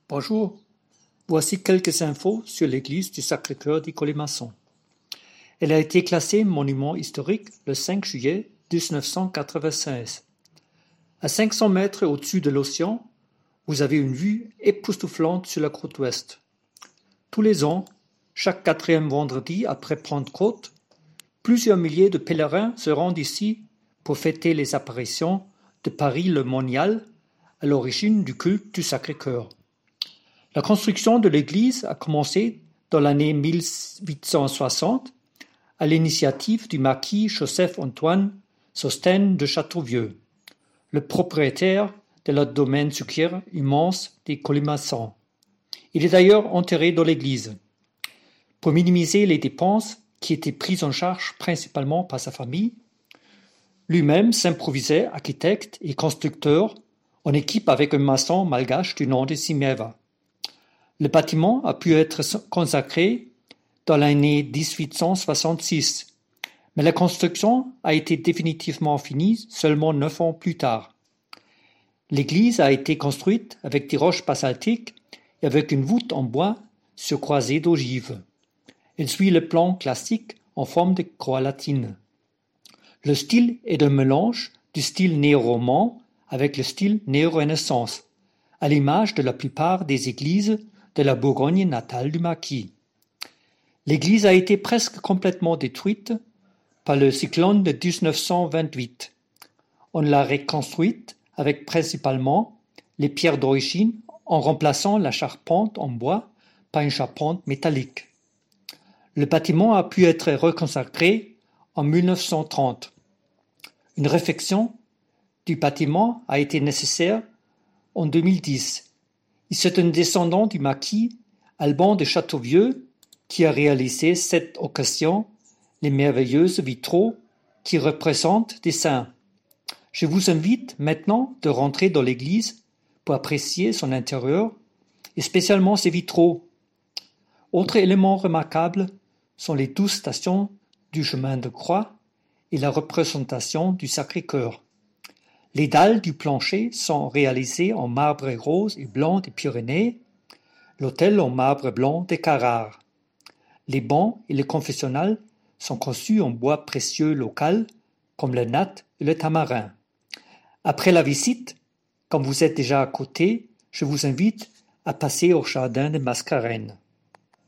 Bonjour, voici quelques infos sur l'église du Sacré-Cœur d'Icolé-Maçon. Elle a été classée monument historique le 5 juillet 1996. À 500 mètres au-dessus de l'océan, vous avez une vue époustouflante sur la côte ouest. Tous les ans, chaque quatrième vendredi après Pentecôte, plusieurs milliers de pèlerins se rendent ici pour fêter les apparitions de Paris le Monial, à l'origine du culte du Sacré-Cœur. La construction de l'église a commencé dans l'année 1860 à l'initiative du marquis Joseph-Antoine Sostène de Châteauvieux, le propriétaire de la domaine sucrière immense des Colimaçons. Il est d'ailleurs enterré dans l'église. Pour minimiser les dépenses qui étaient prises en charge principalement par sa famille, lui-même s'improvisait architecte et constructeur en équipe avec un maçon malgache du nom de Simeva. Le bâtiment a pu être consacré dans l'année 1866, mais la construction a été définitivement finie seulement 9 ans plus tard. L'église a été construite avec des roches basaltiques et avec une voûte en bois surcroisée d'ogives. Elle suit le plan classique en forme de croix latine. Le style est un mélange du style néo-roman avec le style néo-renaissance, à l'image de la plupart des églises de la Bourgogne natale du marquis. L'église a été presque complètement détruite par le cyclone de 1928. On l'a reconstruite avec principalement les pierres d'origine en remplaçant la charpente en bois par une charpente métallique. Le bâtiment a pu être reconsacré en 1930. Une réfection du bâtiment a été nécessaire en 2010. C'est un descendant du marquis Alban de Châteauvieux qui a réalisé cette occasion les merveilleuses vitraux qui représentent des saints. Je vous invite maintenant de rentrer dans l'église pour apprécier son intérieur et spécialement ses vitraux. Autre élément remarquable sont les 12 stations du chemin de croix et la représentation du Sacré-Cœur. Les dalles du plancher sont réalisées en marbre rose et blanc des Pyrénées, l'autel en marbre blanc des Carrare. Les bancs et le confessionnal sont conçus en bois précieux local, comme le nat et le tamarin. Après la visite, comme vous êtes déjà à côté, je vous invite à passer au jardin de Mascarennes.